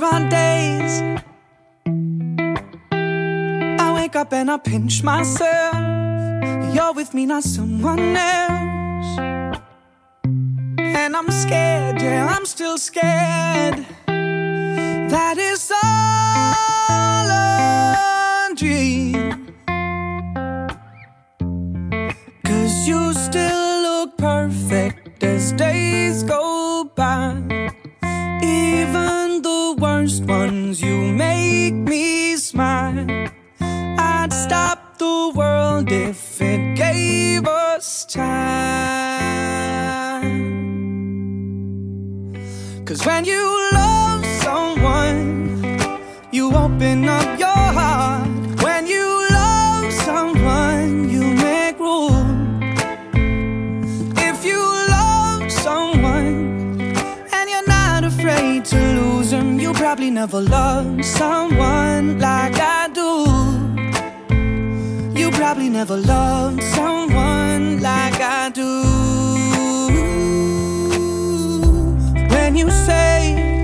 There are days I wake up and I pinch myself. You're with me, not someone else. And I'm scared, yeah, I'm still scared. That is all a dream. 'Cause you still look perfect as days go by. Even the worst ones, you make me smile. I'd stop the world if it gave us time. 'Cause when you love someone, you open up your heart. When you love someone, you make room. If you love someone and you're not afraid to lose them, you probably never loved someone like I do. You probably never loved someone like I do. When you say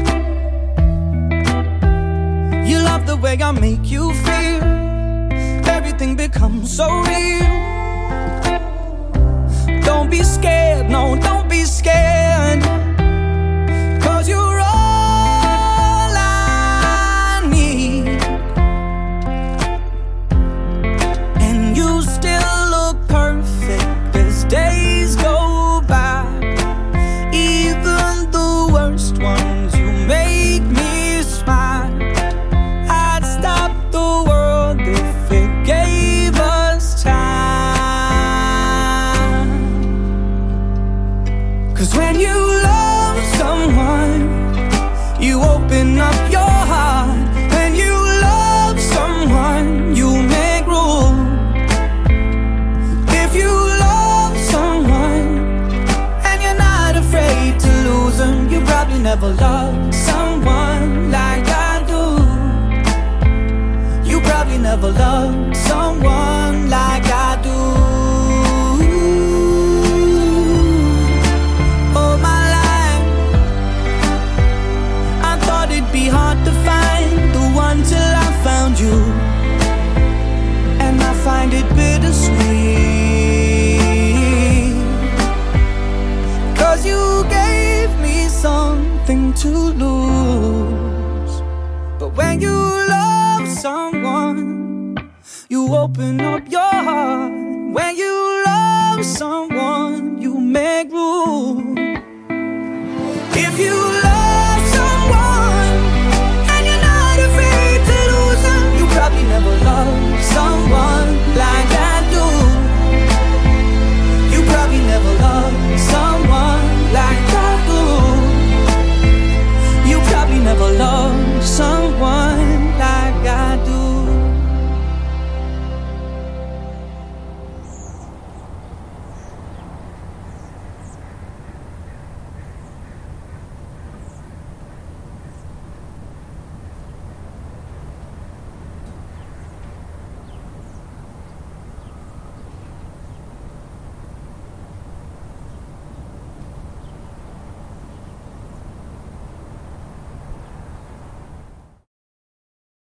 you love the way I make you feel, everything becomes so real. Don't be scared, no, don't be scared. 'Cause you're all I need. And you still look perfect as days go by. Even the worst ones, you make me smile. I'd stop the world if it gave us time. 'Cause when you love someone, you open up your heart. When you love someone, you make room. If you love someone and you're not afraid to lose them, you probably never loved someone like I do. You probably never loved someone like I do. All my life I thought it'd be hard to find the one till I found you. And I find it bittersweet. 'Cause you gave me something to lose. But when you love someone, you open up your heart. When you love someone, you make room.